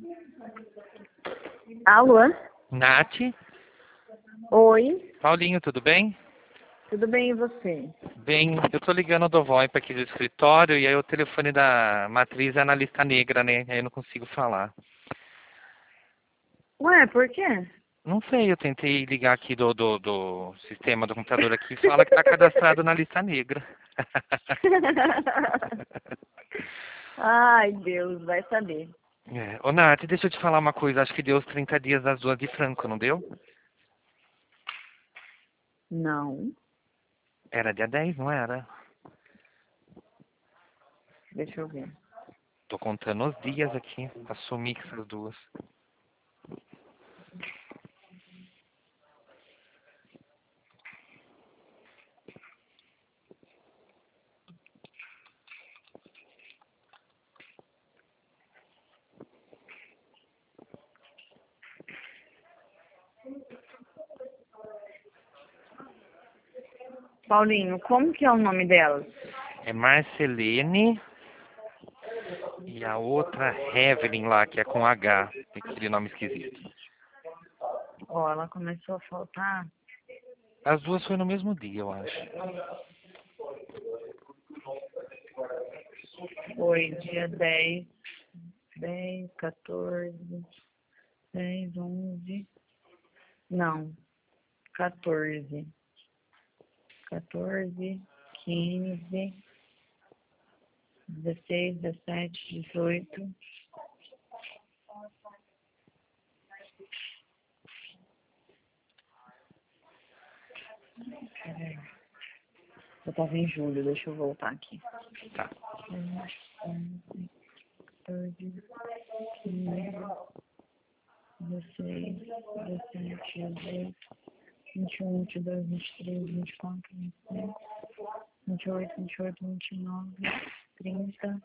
Alô? Nath? Oi, Paulinho, tudo bem? tudo bem e você? Bem, eu tô ligando do VoIP aqui do escritório e aí o telefone da matriz é na lista negra, né? Aí eu não consigo falar. Ué, por quê? Não sei, eu tentei ligar aqui do sistema do computador aqui e fala que tá cadastrado na lista negra. Ai, Deus, vai saber. Ô Nath, deixa eu te falar uma coisa, acho que deu os 30 dias das duas de Franco, não deu? Não, Era dia 10, não era? deixa eu ver. Tô contando os dias aqui, assumi que essas duas. Paulinho, como que é o nome delas? É Marcelene e a outra Evelyn lá, que é com H, aquele nome esquisito. Ó, ela começou a faltar. As duas foi no mesmo dia, eu acho. Foi dia 10, 14, 10, 11. Não, 14. 14, 15, 16, 17, 18. Peraí. Eu tava em julho, deixa eu voltar aqui. Tá. 11, 14, 15, 16, 17, 18, 21, 22, 23, 24, 25, 28, 28, 29, 30,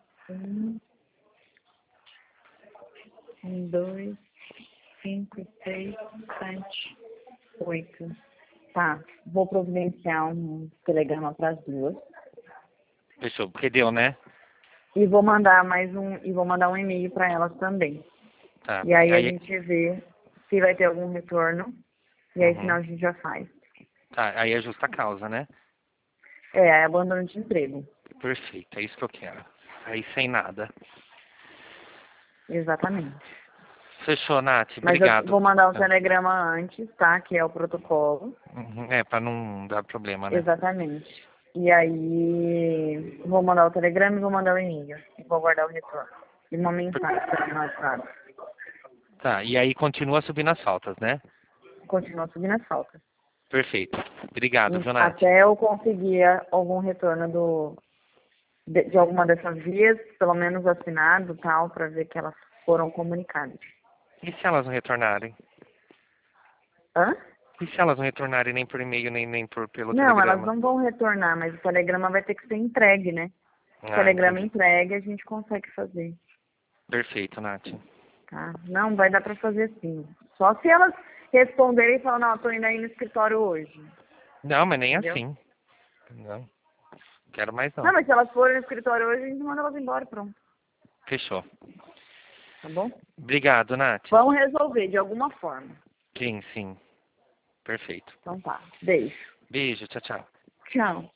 1, 2, 5, 6, 7, 8. Tá, vou providenciar um telegrama para as duas. Fechou, porque deu, né? E vou mandar um e-mail para elas também. Tá. E aí a gente vê se vai ter algum retorno. E aí, senão Uhum. a gente já faz. Tá, aí é justa causa, né? É abandono de emprego. Perfeito, é isso que eu quero. Aí sem nada. Exatamente. Fechou, Nath, Mas eu obrigado. vou mandar o telegrama antes, tá? Que é o protocolo. Uhum. É, pra não dar problema, né? Exatamente. E aí, vou mandar o telegrama e vou mandar o e-mail. E vou aguardar o retorno. E uma mensagem também no WhatsApp. Tá, e aí continua subindo as faltas, né? Continua subindo as faltas. Perfeito. Obrigado, viu, Nath? Até eu conseguir algum retorno de alguma dessas vias, pelo menos assinado tal, para ver que elas foram comunicadas. E se elas não retornarem? Hã? E se elas não retornarem nem por e-mail, nem pelo Não, elas telegrama? não vão retornar, mas o telegrama vai ter que ser entregue, né? O Ah, telegrama entendi. entregue a gente consegue fazer, Perfeito, Nath. tá? Não, vai dar para fazer sim. Só se elas responderem e falar, não, eu tô indo aí no escritório hoje, Não, mas nem entendeu? assim. Não, quero mais Não, não. mas se elas forem no escritório hoje, a gente manda elas embora, pronto, Fechou. tá bom? Obrigado, Nath. Vamos resolver de alguma forma. Sim, sim. Perfeito. Então tá, beijo. Beijo, tchau, tchau. Tchau.